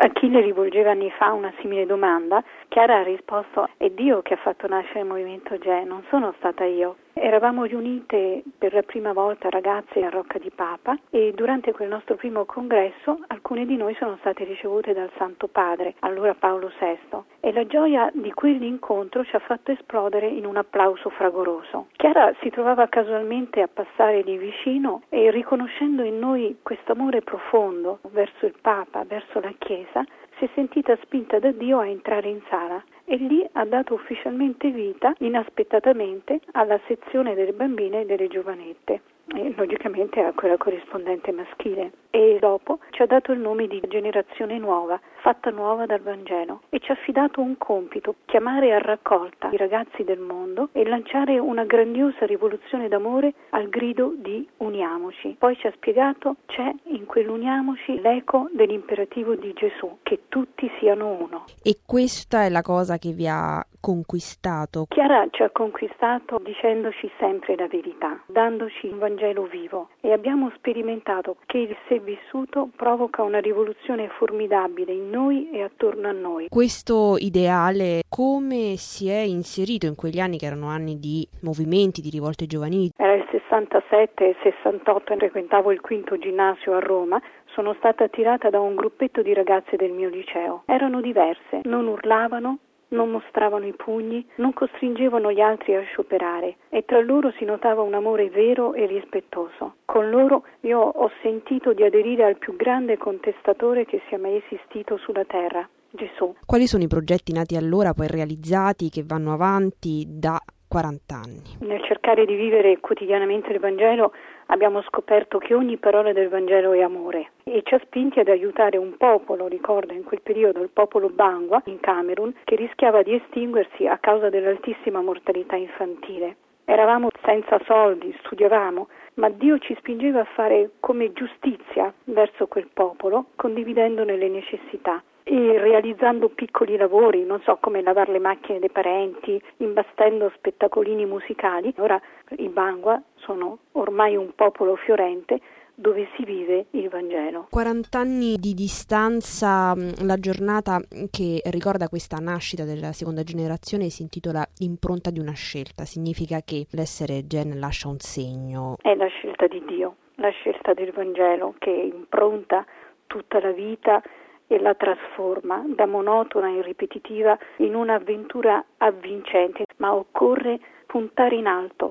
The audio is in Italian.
Achille rivolgeva anni fa una simile domanda, Chiara ha risposto: è Dio che ha fatto nascere il movimento GE, non sono stata io. Eravamo riunite per la prima volta ragazze a Rocca di Papa e durante quel nostro primo congresso alcune di noi sono state ricevute dal Santo Padre, allora Paolo VI, e la gioia di quell'incontro ci ha fatto esplodere in un applauso fragoroso. Chiara si trovava casualmente a passare lì vicino e riconoscendo in noi questo amore profondo verso il Papa, verso la Chiesa, si è sentita spinta da Dio a entrare in sala e lì ha dato ufficialmente vita, inaspettatamente, alla sezione delle bambine e delle giovanette e logicamente a quella corrispondente maschile. E dopo ci ha dato il nome di Generazione Nuova, fatta nuova dal Vangelo, e ci ha affidato un compito: chiamare a raccolta i ragazzi del mondo e lanciare una grandiosa rivoluzione d'amore al grido di uniamoci. Poi ci ha spiegato: c'è in quell'uniamoci l'eco dell'imperativo di Gesù, che tutti siano uno. E questa è la cosa che vi ha conquistato? Chiara ci ha conquistato dicendoci sempre la verità, dandoci un Vangelo vivo, e abbiamo sperimentato che il se vissuto provoca una rivoluzione formidabile in noi e attorno a noi. Questo ideale come si è inserito in quegli anni che erano anni di movimenti, di rivolte giovanili? Era il 67 e 68, frequentavo il quinto ginnasio a Roma. Sono stata attirata da un gruppetto di ragazze del mio liceo. Erano diverse, non urlavano, non mostravano i pugni, non costringevano gli altri a scioperare e tra loro si notava un amore vero e rispettoso. Con loro io ho sentito di aderire al più grande contestatore che sia mai esistito sulla terra, Gesù. Quali sono i progetti nati allora, poi realizzati, che vanno avanti da 40 anni? Nel cercare di vivere quotidianamente il Vangelo abbiamo scoperto che ogni parola del Vangelo è amore e ci ha spinti ad aiutare un popolo, ricordo in quel periodo il popolo Bangwa in Camerun, che rischiava di estinguersi a causa dell'altissima mortalità infantile. Eravamo senza soldi, studiavamo, ma Dio ci spingeva a fare come giustizia verso quel popolo, condividendone le necessità e realizzando piccoli lavori, non so, come lavare le macchine dei parenti, imbastendo spettacolini musicali. Ora i Bangwa sono ormai un popolo fiorente dove si vive il Vangelo. 40 anni di distanza, la giornata che ricorda questa nascita della seconda generazione si intitola Impronta di una scelta. Significa che l'essere Gen lascia un segno. È la scelta di Dio, la scelta del Vangelo che impronta tutta la vita e la trasforma da monotona e ripetitiva in un'avventura avvincente, ma occorre puntare in alto,